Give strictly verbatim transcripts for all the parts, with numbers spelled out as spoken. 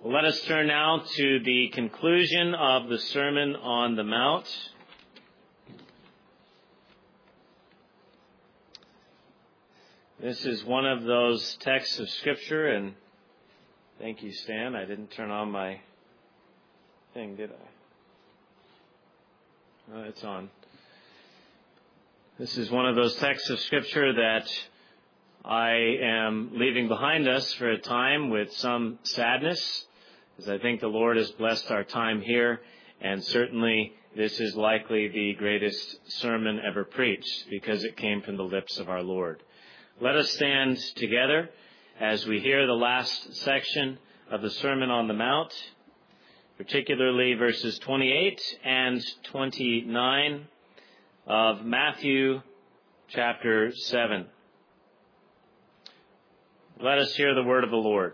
Well, let us turn now to the conclusion of the Sermon on the Mount. This is one of those texts of Scripture, and thank you, Stan. I didn't turn on my thing, did I? Oh, it's on. This is one of those texts of Scripture that I am leaving behind us for a time with some sadness, because I think the Lord has blessed our time here, and certainly this is likely the greatest sermon ever preached, because it came from the lips of our Lord. Let us stand together as we hear the last section of the Sermon on the Mount, particularly verses twenty-eight and twenty-nine of Matthew chapter seven. Let us hear the word of the Lord.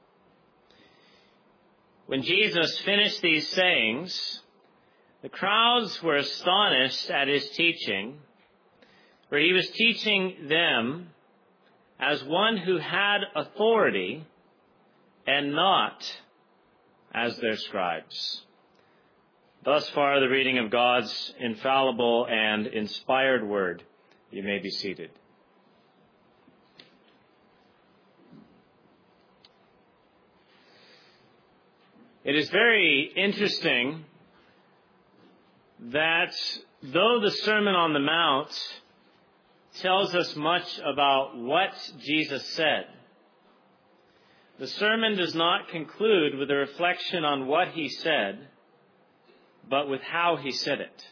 When Jesus finished these sayings, the crowds were astonished at his teaching, for he was teaching them as one who had authority and not as their scribes. Thus far, the reading of God's infallible and inspired word. You may be seated. It is very interesting that though the Sermon on the Mount tells us much about what Jesus said, the sermon does not conclude with a reflection on what he said, but with how he said it.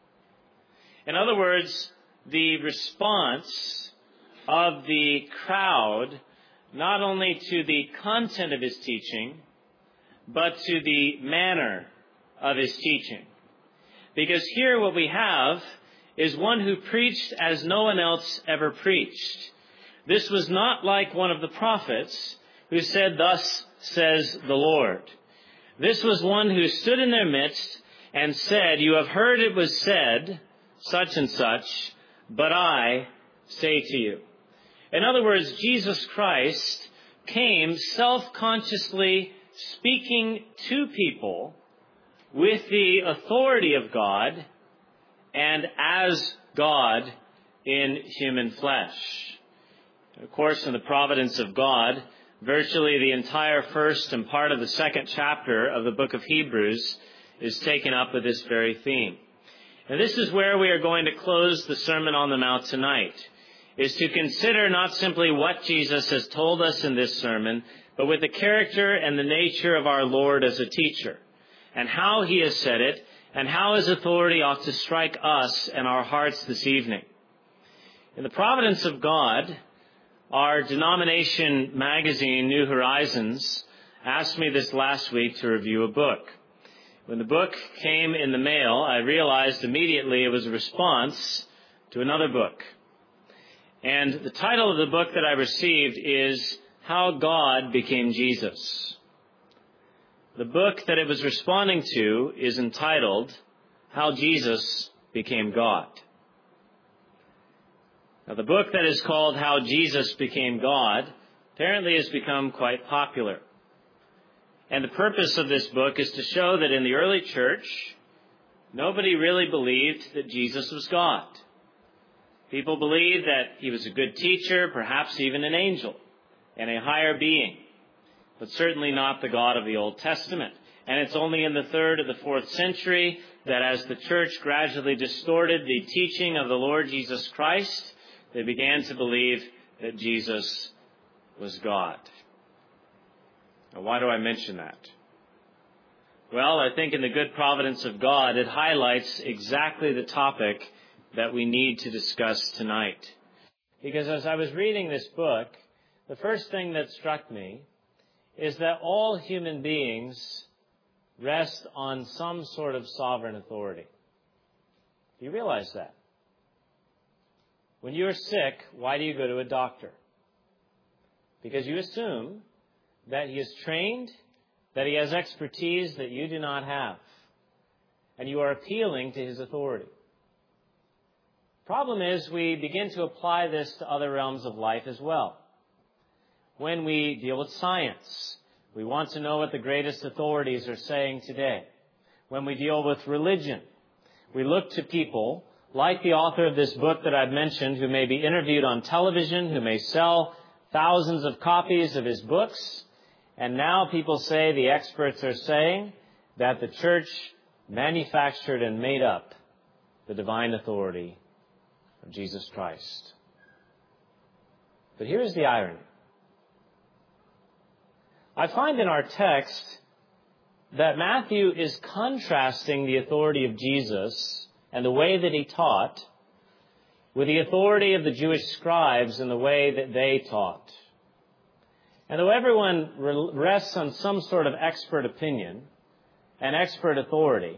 In other words, the response of the crowd, not only to the content of his teaching, but to the manner of his teaching. Because here what we have is one who preached as no one else ever preached. This was not like one of the prophets who said, "Thus says the Lord." This was one who stood in their midst and said, "You have heard it was said, such and such, but I say to you." In other words, Jesus Christ came self-consciously speaking to people with the authority of God and as God in human flesh. Of course, in the providence of God, virtually the entire first and part of the second chapter of the book of Hebrews is taken up with this very theme. And this is where we are going to close the Sermon on the Mount tonight, is to consider not simply what Jesus has told us in this sermon, but with the character and the nature of our Lord as a teacher, and how he has said it, and how his authority ought to strike us and our hearts this evening. In the providence of God, our denomination magazine, New Horizons, asked me this last week to review a book. When the book came in the mail, I realized immediately it was a response to another book. And the title of the book that I received is How God Became Jesus. The book that it was responding to is entitled How Jesus Became God. Now, the book that is called How Jesus Became God apparently has become quite popular. And the purpose of this book is to show that in the early church, nobody really believed that Jesus was God. People believed that he was a good teacher, perhaps even an angel, and a higher being, but certainly not the God of the Old Testament. And it's only in the third or the fourth century that as the church gradually distorted the teaching of the Lord Jesus Christ, they began to believe that Jesus was God. Now, why do I mention that? Well, I think in the good providence of God, it highlights exactly the topic that we need to discuss tonight. Because as I was reading this book, the first thing that struck me is that all human beings rest on some sort of sovereign authority. Do you realize that? When you're sick, why do you go to a doctor? Because you assume that he is trained, that he has expertise that you do not have, and you are appealing to his authority. Problem is, we begin to apply this to other realms of life as well. When we deal with science, We want to know what the greatest authorities are saying today. When we deal with religion, we look to people like the author of this book that I've mentioned, who may be interviewed on television, who may sell thousands of copies of his books. And now people say, the experts are saying, that the church manufactured and made up the divine authority of Jesus Christ. But here's the irony. I find in our text that Matthew is contrasting the authority of Jesus and the way that he taught with the authority of the Jewish scribes and the way that they taught. And though everyone rests on some sort of expert opinion and expert authority,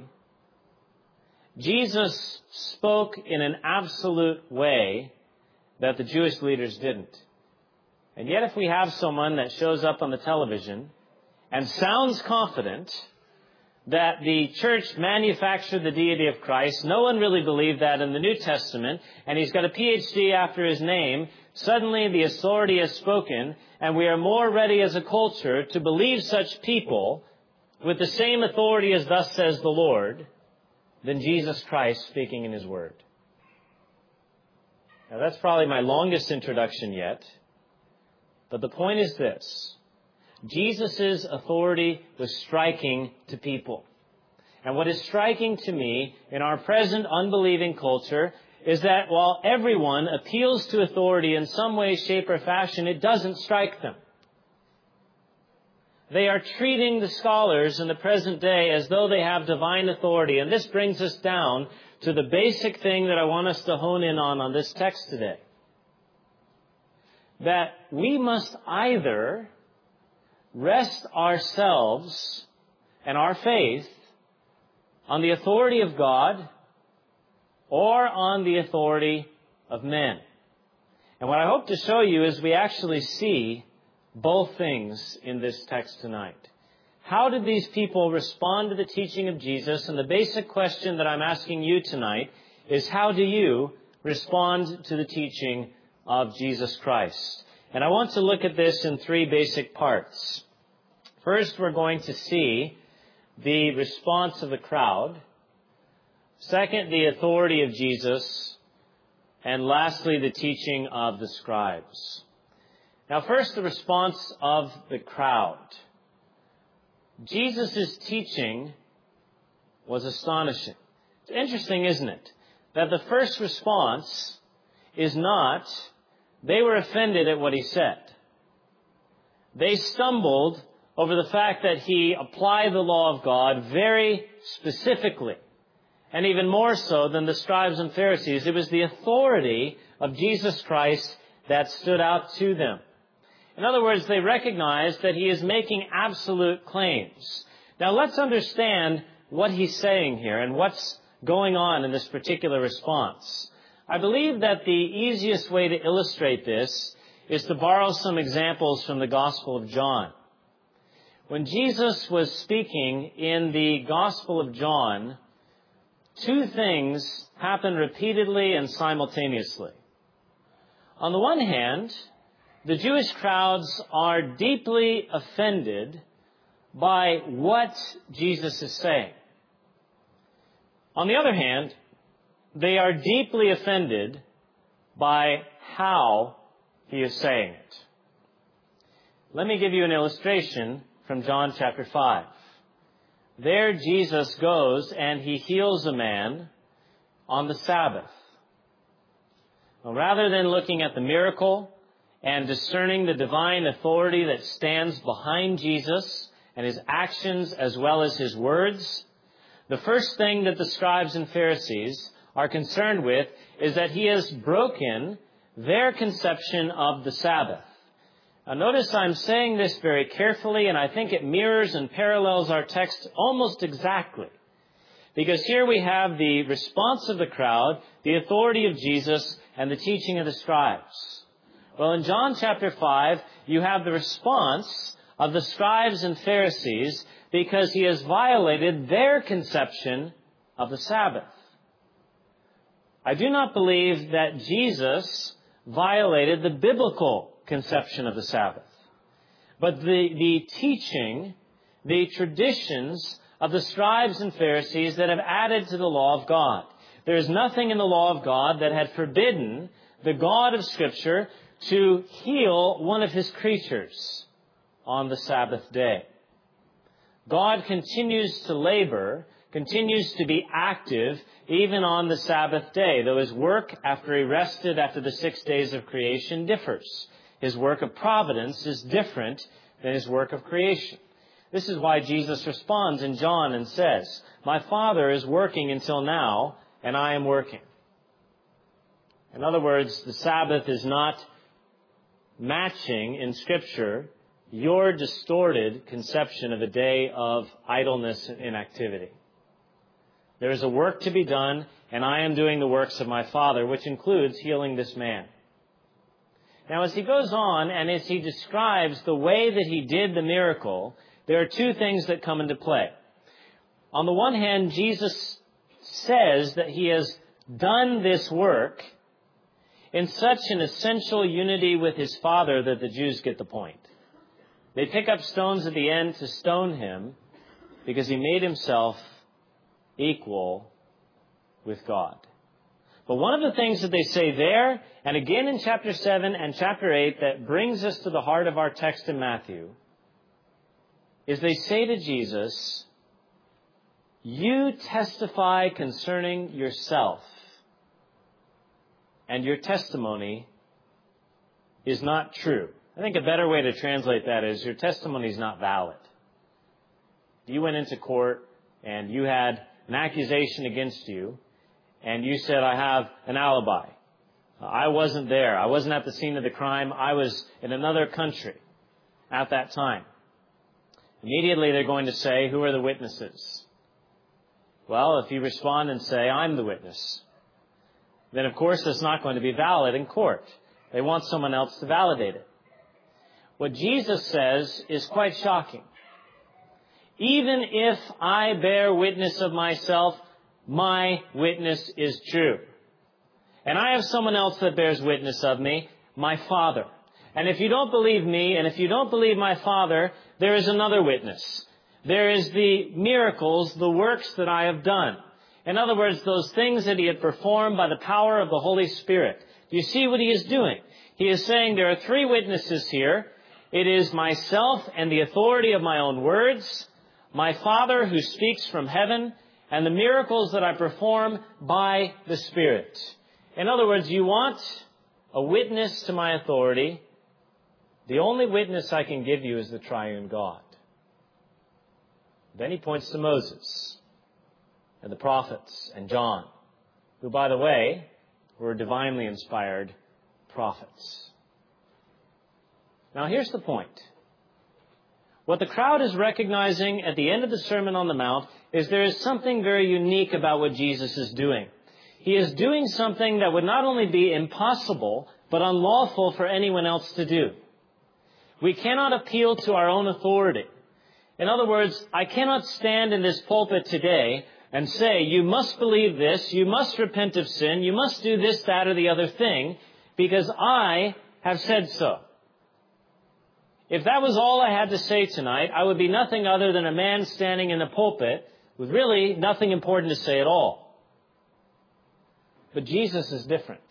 Jesus spoke in an absolute way that the Jewish leaders didn't. And yet if we have someone that shows up on the television and sounds confident that the church manufactured the deity of Christ, no one really believed that in the New Testament, and he's got a P H D after his name, suddenly the authority has spoken, and we are more ready as a culture to believe such people with the same authority as thus says the Lord than Jesus Christ speaking in his word. Now that's probably my longest introduction yet, but the point is this. Jesus' authority was striking to people. And what is striking to me in our present unbelieving culture is that while everyone appeals to authority in some way, shape, or fashion, it doesn't strike them. They are treating the scholars in the present day as though they have divine authority. And this brings us down to the basic thing that I want us to hone in on on this text today. That we must either rest ourselves and our faith on the authority of God or on the authority of men. And what I hope to show you is we actually see both things in this text tonight. How did these people respond to the teaching of Jesus? And the basic question that I'm asking you tonight is, how do you respond to the teaching of Jesus Christ? And I want to look at this in three basic parts. First, we're going to see the response of the crowd. Second, the authority of Jesus. And lastly, the teaching of the scribes. Now, first, the response of the crowd. Jesus' teaching was astonishing. It's interesting, isn't it, that the first response is not, they were offended at what he said. They stumbled over the fact that he applied the law of God very specifically, and even more so than the scribes and Pharisees. It was the authority of Jesus Christ that stood out to them. In other words, they recognized that he is making absolute claims. Now let's understand what he's saying here and what's going on in this particular response. I believe that the easiest way to illustrate this is to borrow some examples from the Gospel of John. When Jesus was speaking in the Gospel of John, two things happened repeatedly and simultaneously. On the one hand, the Jewish crowds are deeply offended by what Jesus is saying. On the other hand, they are deeply offended by how he is saying it. Let me give you an illustration from John chapter five. There Jesus goes and he heals a man on the Sabbath. Well, rather than looking at the miracle and discerning the divine authority that stands behind Jesus and his actions as well as his words, the first thing that the scribes and Pharisees are concerned with is that he has broken their conception of the Sabbath. Now notice I'm saying this very carefully, and I think it mirrors and parallels our text almost exactly. Because here we have the response of the crowd, the authority of Jesus, and the teaching of the scribes. Well, in John chapter five, you have the response of the scribes and Pharisees because he has violated their conception of the Sabbath. I do not believe that Jesus violated the biblical conception of the Sabbath. but the, the teaching, the traditions of the scribes and Pharisees that have added to the law of God. There is nothing in the law of God that had forbidden the God of Scripture to heal one of His creatures on the Sabbath day. God continues to labor, continues to be active even on the Sabbath day, though His work after He rested after the six days of creation differs. His work of providence is different than His work of creation. This is why Jesus responds in John and says, "My Father is working until now, and I am working." In other words, the Sabbath is not matching in Scripture your distorted conception of a day of idleness and inactivity. There is a work to be done, and I am doing the works of my Father, which includes healing this man. Now, as he goes on, and as he describes the way that he did the miracle, there are two things that come into play. On the one hand, Jesus says that he has done this work in such an essential unity with his Father that the Jews get the point. They pick up stones at the end to stone him because he made himself equal with God. But one of the things that they say there, and again in chapter seven and chapter eight, that brings us to the heart of our text in Matthew, is they say to Jesus, "You testify concerning yourself, and your testimony is not true." I think a better way to translate that is, your testimony is not valid. You went into court and you had an accusation against you, and you said, "I have an alibi. I wasn't there. I wasn't at the scene of the crime. I was in another country at that time." Immediately they're going to say, "Who are the witnesses?" Well, if you respond and say, "I'm the witness," then of course it's not going to be valid in court. They want someone else to validate it. What Jesus says is quite shocking. Even if I bear witness of myself, my witness is true. And I have someone else that bears witness of me, my Father. And if you don't believe me, and if you don't believe my Father, there is another witness. There is the miracles, the works that I have done. In other words, those things that he had performed by the power of the Holy Spirit. Do you see what he is doing? He is saying there are three witnesses here. It is myself and the authority of my own words, my Father who speaks from heaven, and the miracles that I perform by the Spirit. In other words, you want a witness to my authority. The only witness I can give you is the triune God. Then he points to Moses and the prophets and John, who, by the way, were divinely inspired prophets. Now, here's the point. What the crowd is recognizing at the end of the Sermon on the Mount is there is something very unique about what Jesus is doing. He is doing something that would not only be impossible, but unlawful for anyone else to do. We cannot appeal to our own authority. In other words, I cannot stand in this pulpit today and say, you must believe this, you must repent of sin, you must do this, that, or the other thing, because I have said so. If that was all I had to say tonight, I would be nothing other than a man standing in a pulpit with really nothing important to say at all. But Jesus is different.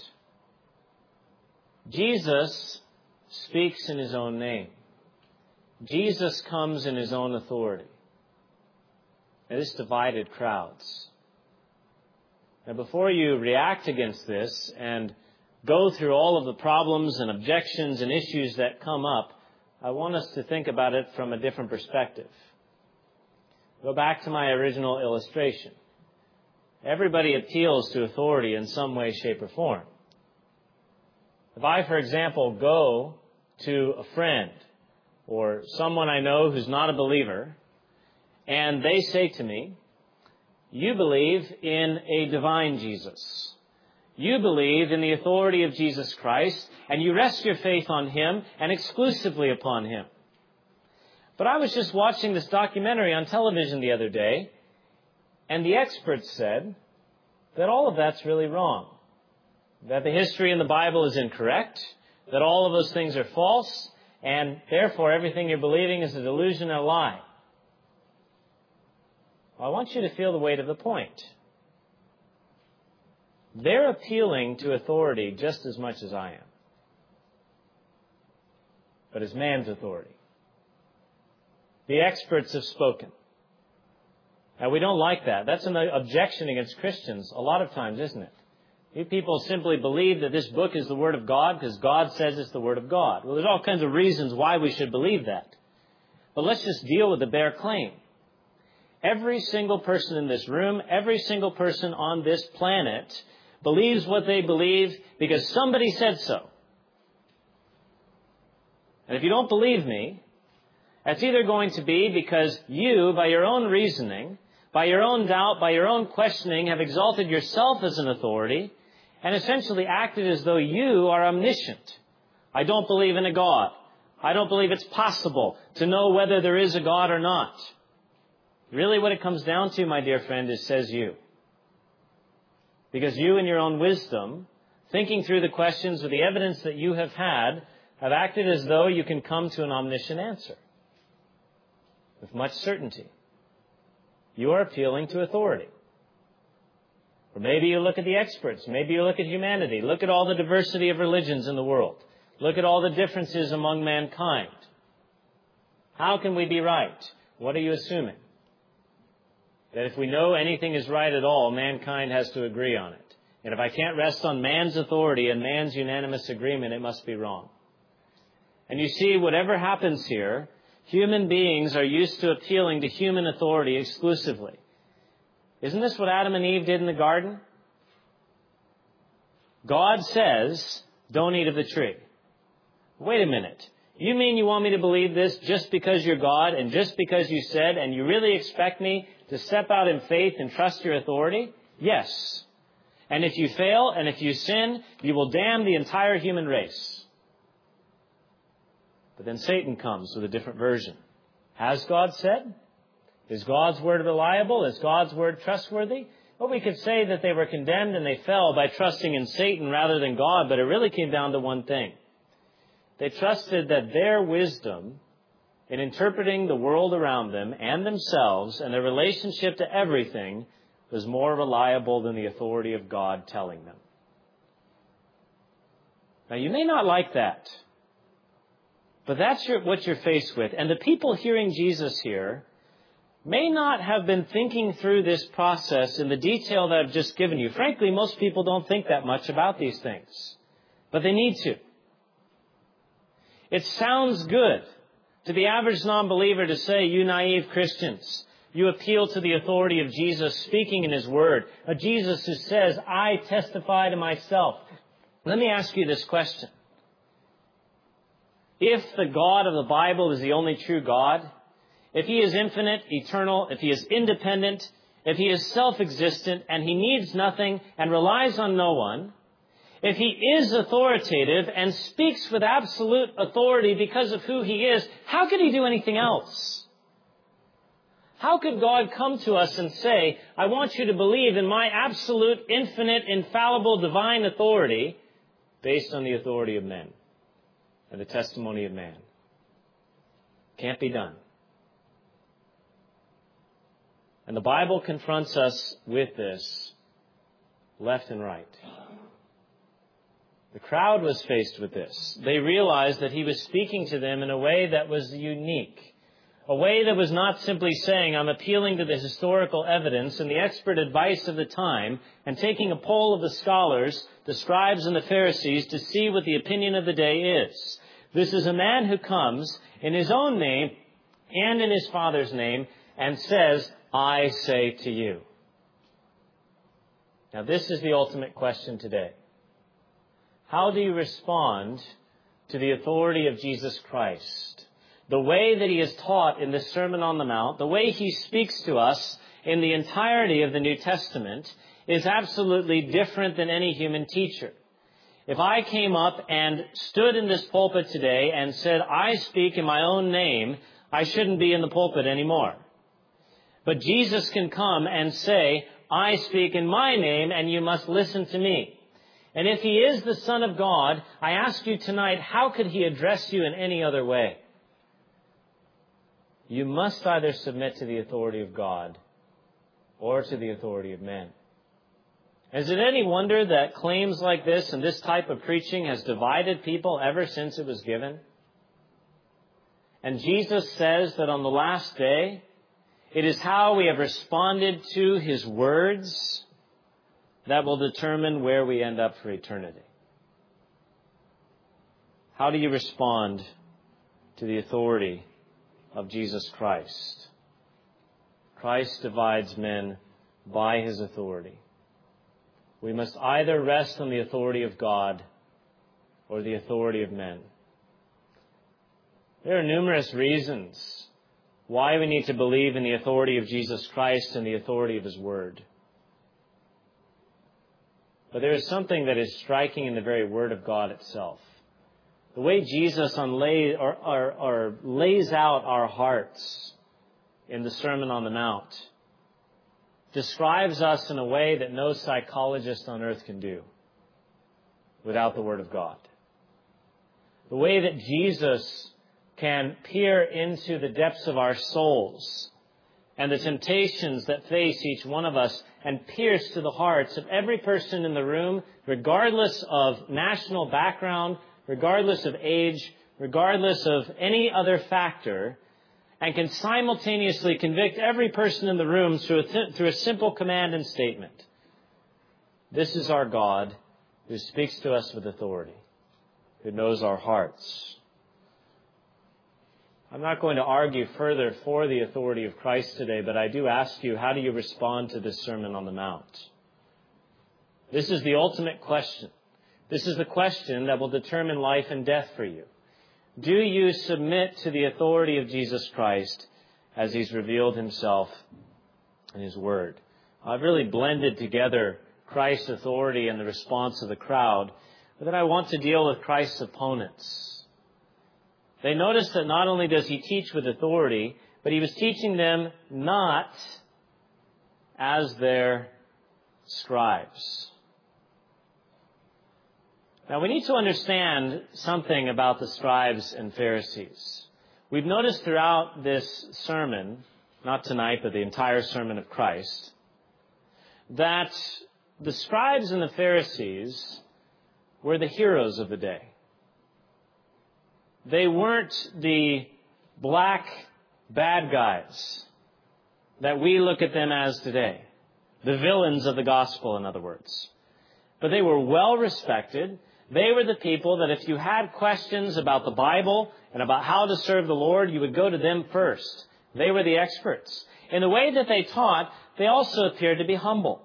Jesus speaks in his own name. Jesus comes in his own authority. Now, this divided crowds. Now, before you react against this and go through all of the problems and objections and issues that come up, I want us to think about it from a different perspective. Go back to my original illustration. Everybody appeals to authority in some way, shape, or form. If I, for example, go to a friend or someone I know who's not a believer, and they say to me, you believe in a divine Jesus. You believe in the authority of Jesus Christ, and you rest your faith on him and exclusively upon him. But I was just watching this documentary on television the other day, and the experts said that all of that's really wrong. That the history in the Bible is incorrect, that all of those things are false, and therefore everything you're believing is a delusion and a lie. Well, I want you to feel the weight of the point. They're appealing to authority just as much as I am, but as man's authority. The experts have spoken. Now, we don't like that. That's an objection against Christians a lot of times, isn't it? You people simply believe that this book is the Word of God because God says it's the Word of God. Well, there's all kinds of reasons why we should believe that. But let's just deal with the bare claim. Every single person in this room, every single person on this planet believes what they believe because somebody said so. And if you don't believe me, that's either going to be because you, by your own reasoning, by your own doubt, by your own questioning, have exalted yourself as an authority and essentially acted as though you are omniscient. I don't believe in a God. I don't believe it's possible to know whether there is a God or not. Really what it comes down to, my dear friend, is says you. Because you in your own wisdom, thinking through the questions with the evidence that you have had, have acted as though you can come to an omniscient answer with much certainty. You are appealing to authority. Or maybe you look at the experts. Maybe you look at humanity. Look at all the diversity of religions in the world. Look at all the differences among mankind. How can we be right? What are you assuming? That if we know anything is right at all, mankind has to agree on it. And if I can't rest on man's authority and man's unanimous agreement, it must be wrong. And you see, whatever happens here, human beings are used to appealing to human authority exclusively. Isn't this what Adam and Eve did in the garden? God says, don't eat of the tree. Wait a minute. You mean you want me to believe this just because you're God and just because you said, and you really expect me to step out in faith and trust your authority? Yes. And if you fail and if you sin, you will damn the entire human race. But then Satan comes with a different version. Has God said? Is God's word reliable? Is God's word trustworthy? Well, we could say that they were condemned and they fell by trusting in Satan rather than God, but it really came down to one thing. They trusted that their wisdom in interpreting the world around them and themselves and their relationship to everything was more reliable than the authority of God telling them. Now, you may not like that, but that's your, what you're faced with. And the people hearing Jesus here may not have been thinking through this process in the detail that I've just given you. Frankly, most people don't think that much about these things, but they need to. It sounds good to the average non-believer to say, you naive Christians, you appeal to the authority of Jesus speaking in His Word, a Jesus who says, I testify to myself. Let me ask you this question. If the God of the Bible is the only true God, if He is infinite, eternal, if He is independent, if He is self-existent and He needs nothing and relies on no one, if He is authoritative and speaks with absolute authority because of who He is, how could He do anything else? How could God come to us and say, I want you to believe in my absolute, infinite, infallible, divine authority based on the authority of men and the testimony of man? Can't be done. And the Bible confronts us with this left and right. The crowd was faced with this. They realized that He was speaking to them in a way that was unique. A way that was not simply saying, I'm appealing to the historical evidence and the expert advice of the time and taking a poll of the scholars, the scribes and the Pharisees to see what the opinion of the day is. This is a man who comes in His own name and in His Father's name and says, I say to you. Now, this is the ultimate question today. How do you respond to the authority of Jesus Christ? The way that He is taught in the Sermon on the Mount, the way He speaks to us in the entirety of the New Testament is absolutely different than any human teacher. If I came up and stood in this pulpit today and said, I speak in my own name, I shouldn't be in the pulpit anymore. But Jesus can come and say, I speak in my name and you must listen to me. And if he is the Son of God, I ask you tonight, how could he address you in any other way? You must either submit to the authority of God or to the authority of men. Is it any wonder that claims like this and this type of preaching has divided people ever since it was given? And Jesus says that on the last day, it is how we have responded to his words that will determine where we end up for eternity. How do you respond to the authority of Jesus Christ? Christ divides men by his authority. We must either rest on the authority of God or the authority of men. There are numerous reasons why we need to believe in the authority of Jesus Christ and the authority of his word. But there is something that is striking in the very word of God itself. The way Jesus unlay, or, or, or lays out our hearts in the Sermon on the Mount describes us in a way that no psychologist on earth can do without the word of God. The way that Jesus can peer into the depths of our souls and the temptations that face each one of us and pierce to the hearts of every person in the room, regardless of national background, regardless of age, regardless of any other factor, and can simultaneously convict every person in the room through a, th- through a simple command and statement. This is our God who speaks to us with authority, who knows our hearts. I'm not going to argue further for the authority of Christ today, but I do ask you, how do you respond to this Sermon on the Mount? This is the ultimate question. This is the question that will determine life and death for you. Do you submit to the authority of Jesus Christ as he's revealed himself in his word? I've really blended together Christ's authority and the response of the crowd, but then I want to deal with Christ's opponents. They notice that not only does he teach with authority, but he was teaching them not as their scribes. Now, we need to understand something about the scribes and Pharisees. We've noticed throughout this sermon, not tonight, but the entire sermon of Christ, that the scribes and the Pharisees were the heroes of the day. They weren't the black bad guys that we look at them as today. The villains of the gospel, in other words. But they were well respected. They were the people that if you had questions about the Bible and about how to serve the Lord, you would go to them first. They were the experts. In the way that they taught, they also appeared to be humble.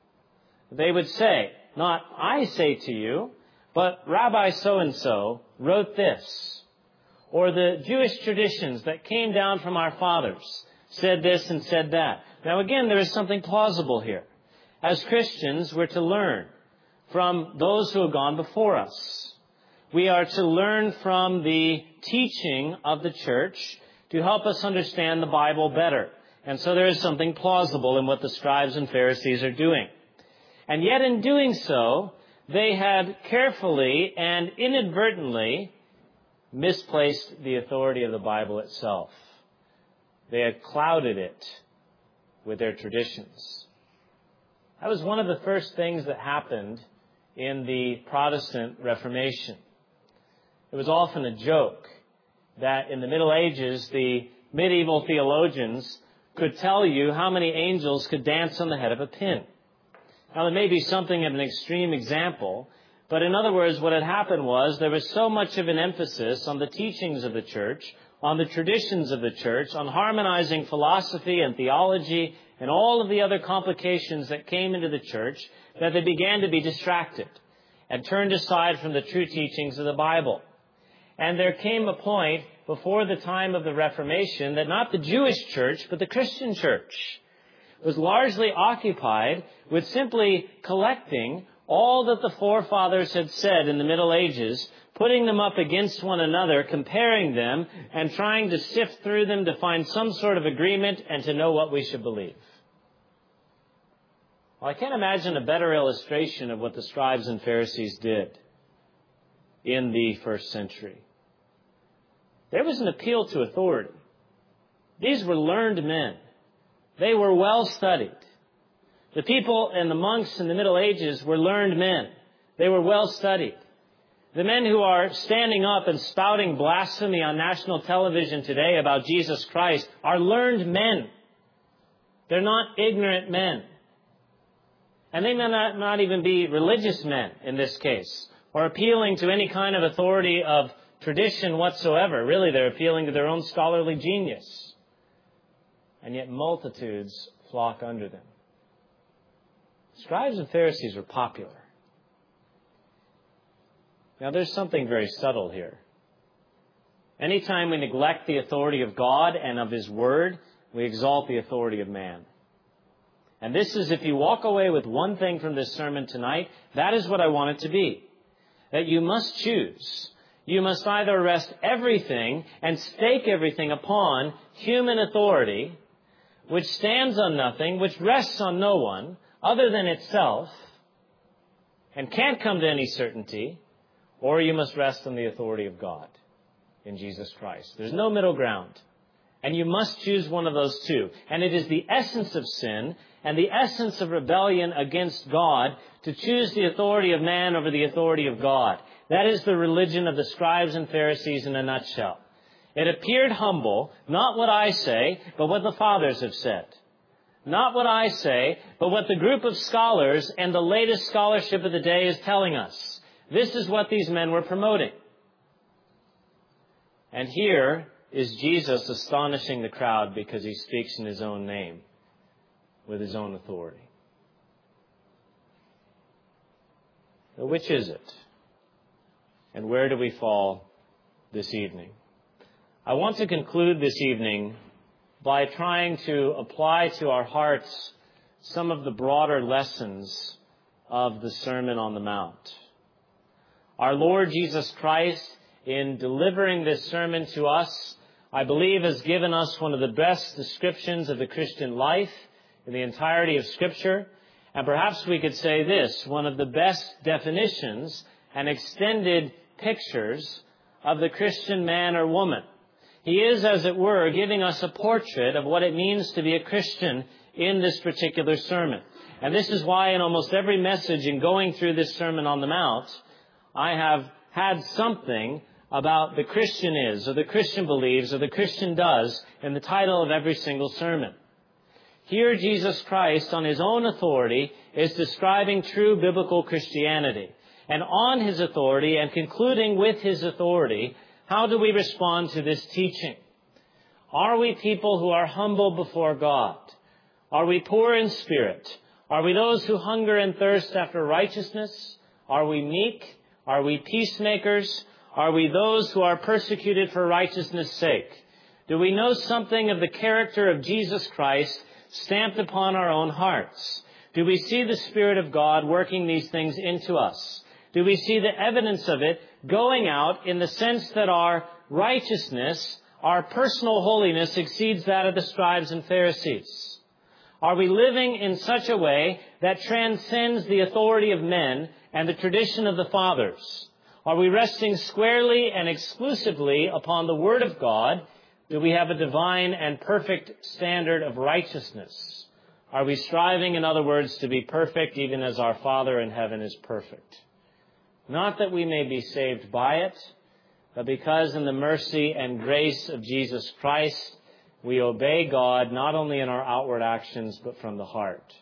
They would say, not I say to you, but Rabbi so-and-so wrote this. Or the Jewish traditions that came down from our fathers said this and said that. Now again, there is something plausible here. As Christians, we're to learn from those who have gone before us. We are to learn from the teaching of the church to help us understand the Bible better. And so there is something plausible in what the scribes and Pharisees are doing. And yet in doing so, they had carefully and inadvertently misplaced the authority of the Bible itself. They had clouded it with their traditions. That was one of the first things that happened in the Protestant Reformation. It was often a joke that in the Middle Ages, the medieval theologians could tell you how many angels could dance on the head of a pin. Now, there may be something of an extreme example, but in other words, what had happened was there was so much of an emphasis on the teachings of the church, on the traditions of the church, on harmonizing philosophy and theology and all of the other complications that came into the church, that they began to be distracted and turned aside from the true teachings of the Bible. And there came a point before the time of the Reformation that not the Jewish church, but the Christian church was largely occupied with simply collecting all that the forefathers had said in the Middle Ages, putting them up against one another, comparing them, and trying to sift through them to find some sort of agreement and to know what we should believe. Well, I can't imagine a better illustration of what the scribes and Pharisees did in the first century. There was an appeal to authority. These were learned men. They were well studied. The people and the monks in the Middle Ages were learned men. They were well studied. The men who are standing up and spouting blasphemy on national television today about Jesus Christ are learned men. They're not ignorant men. And they may not, not even be religious men in this case, or appealing to any kind of authority of tradition whatsoever. Really, they're appealing to their own scholarly genius. And yet multitudes flock under them. Scribes and Pharisees were popular. Now, there's something very subtle here. Anytime we neglect the authority of God and of His Word, we exalt the authority of man. And this is, if you walk away with one thing from this sermon tonight, that is what I want it to be. That you must choose. You must either rest everything and stake everything upon human authority, which stands on nothing, which rests on no one other than itself, and can't come to any certainty, or you must rest on the authority of God in Jesus Christ. There's no middle ground. And you must choose one of those two. And it is the essence of sin and the essence of rebellion against God to choose the authority of man over the authority of God. That is the religion of the scribes and Pharisees in a nutshell. It appeared humble, not what I say, but what the fathers have said. Not what I say, but what the group of scholars and the latest scholarship of the day is telling us. This is what these men were promoting. And here is Jesus astonishing the crowd because He speaks in His own name, with His own authority. So which is it? And where do we fall this evening? I want to conclude this evening by trying to apply to our hearts some of the broader lessons of the Sermon on the Mount. Our Lord Jesus Christ, in delivering this sermon to us, I believe has given us one of the best descriptions of the Christian life in the entirety of Scripture. And perhaps we could say this, one of the best definitions and extended pictures of the Christian man or woman. He is, as it were, giving us a portrait of what it means to be a Christian in this particular sermon. And this is why in almost every message in going through this Sermon on the Mount, I have had something about the Christian is, or the Christian believes, or the Christian does in the title of every single sermon. Here Jesus Christ, on His own authority, is describing true biblical Christianity. And on His authority, and concluding with His authority, how do we respond to this teaching? Are we people who are humble before God? Are we poor in spirit? Are we those who hunger and thirst after righteousness? Are we meek? Are we peacemakers? Are we those who are persecuted for righteousness' sake? Do we know something of the character of Jesus Christ stamped upon our own hearts? Do we see the Spirit of God working these things into us? Do we see the evidence of it going out in the sense that our righteousness, our personal holiness, exceeds that of the scribes and Pharisees? Are we living in such a way that transcends the authority of men and the tradition of the fathers? Are we resting squarely and exclusively upon the Word of God? Do we have a divine and perfect standard of righteousness? Are we striving, in other words, to be perfect even as our Father in heaven is perfect? Not that we may be saved by it, but because in the mercy and grace of Jesus Christ, we obey God not only in our outward actions, but from the heart.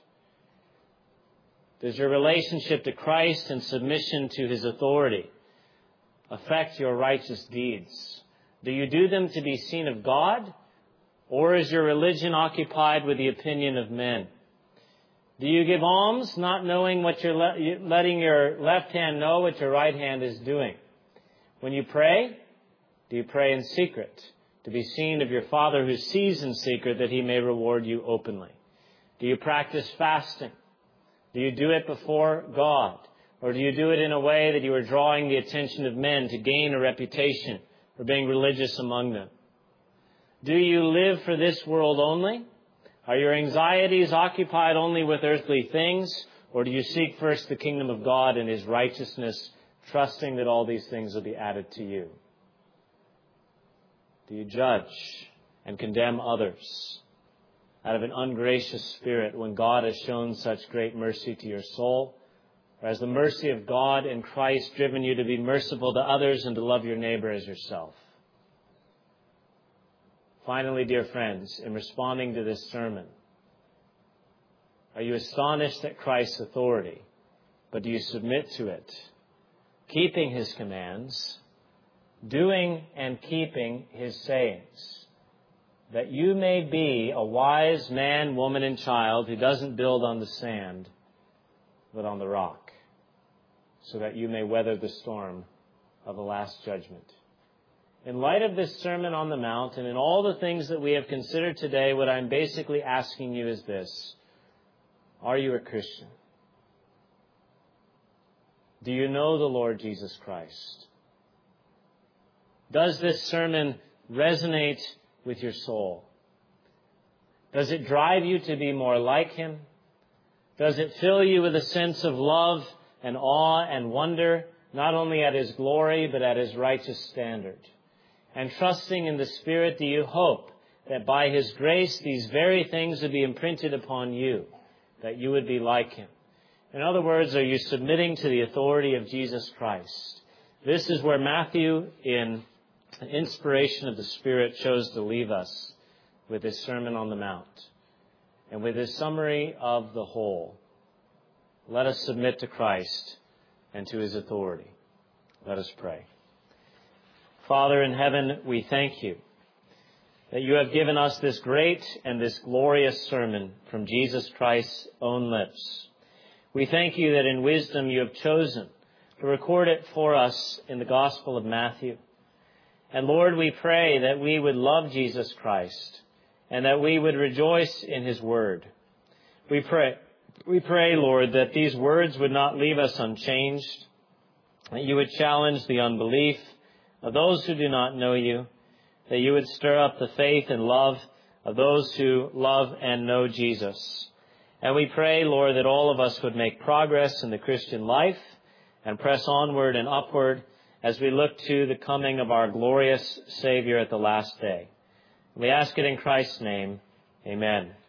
Does your relationship to Christ and submission to His authority affect your righteous deeds? Do you do them to be seen of God, or is your religion occupied with the opinion of men? Do you give alms, not knowing what you're le- letting your left hand know what your right hand is doing? When you pray, do you pray in secret, to be seen of your Father who sees in secret, that He may reward you openly? Do you practice fasting? Do you do it before God? Or do you do it in a way that you are drawing the attention of men to gain a reputation for being religious among them? Do you live for this world only? Are your anxieties occupied only with earthly things, or do you seek first the kingdom of God and His righteousness, trusting that all these things will be added to you? Do you judge and condemn others out of an ungracious spirit when God has shown such great mercy to your soul? Or has the mercy of God in Christ driven you to be merciful to others and to love your neighbor as yourself? Finally, dear friends, in responding to this sermon, are you astonished at Christ's authority, but do you submit to it, keeping His commands, doing and keeping His sayings, that you may be a wise man, woman, and child who doesn't build on the sand, but on the rock, so that you may weather the storm of the last judgment? In light of this Sermon on the Mount and in all the things that we have considered today, what I'm basically asking you is this: are you a Christian? Do you know the Lord Jesus Christ? Does this sermon resonate with your soul? Does it drive you to be more like Him? Does it fill you with a sense of love and awe and wonder, not only at His glory, but at His righteous standard? And trusting in the Spirit, do you hope that by His grace these very things would be imprinted upon you, that you would be like Him? In other words, are you submitting to the authority of Jesus Christ? This is where Matthew, in inspiration of the Spirit, chose to leave us with his Sermon on the Mount and with his summary of the whole. Let us submit to Christ and to His authority. Let us pray. Father in heaven, we thank You that You have given us this great and this glorious sermon from Jesus Christ's own lips. We thank You that in wisdom You have chosen to record it for us in the Gospel of Matthew. And Lord, we pray that we would love Jesus Christ and that we would rejoice in His word. We pray, we pray, Lord, that these words would not leave us unchanged, that You would challenge the unbelief of those who do not know You, that You would stir up the faith and love of those who love and know Jesus. And we pray, Lord, that all of us would make progress in the Christian life and press onward and upward as we look to the coming of our glorious Savior at the last day. We ask it in Christ's name. Amen.